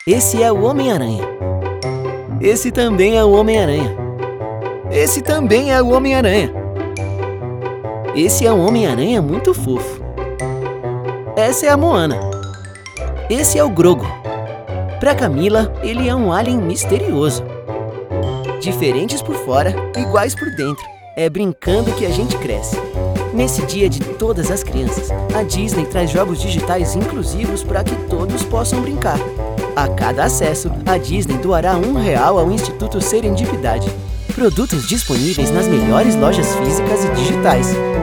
Esse é o Homem-Aranha. Esse também é o Homem-Aranha. Esse também é o Homem-Aranha. Esse é um Homem-Aranha muito fofo. Essa é a Moana. Esse é o Grogo. Pra Camila, ele é um alien misterioso. Diferentes por fora, iguais por dentro. É brincando que a gente cresce. Nesse dia de todas as crianças, a Disney traz jogos digitais inclusivos para que todos possam brincar. A cada acesso, a Disney doará R$1 ao Instituto Serendipidade. Produtos disponíveis nas melhores lojas físicas e digitais.